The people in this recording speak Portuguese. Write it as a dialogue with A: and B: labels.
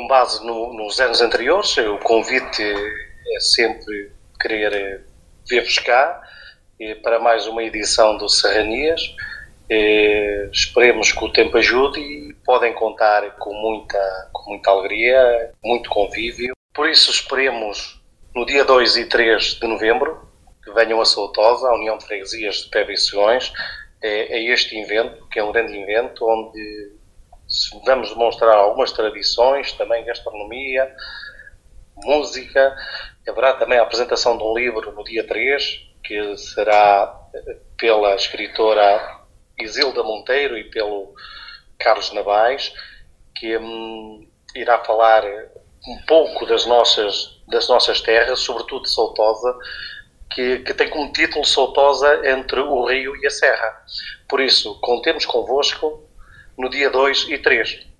A: com base nos anos anteriores. O convite é sempre querer ver-vos cá para mais uma edição do Serranias. Esperemos que o tempo ajude e podem contar com muita alegria, muito convívio. Por isso esperemos no dia 2 e 3 de novembro que venham a Soutosa, a União de Freguesias de Peba e Segões, a este evento, que é um grande evento, onde vamos demonstrar algumas tradições, também gastronomia, música. Haverá também a apresentação de um livro no dia 3, que será pela escritora Isilda Monteiro e pelo Carlos Navais, que irá falar um pouco das nossas terras, sobretudo de Soutosa, que tem como título Soutosa entre o Rio e a Serra. Por isso, contemos convosco no dia 2 e 3.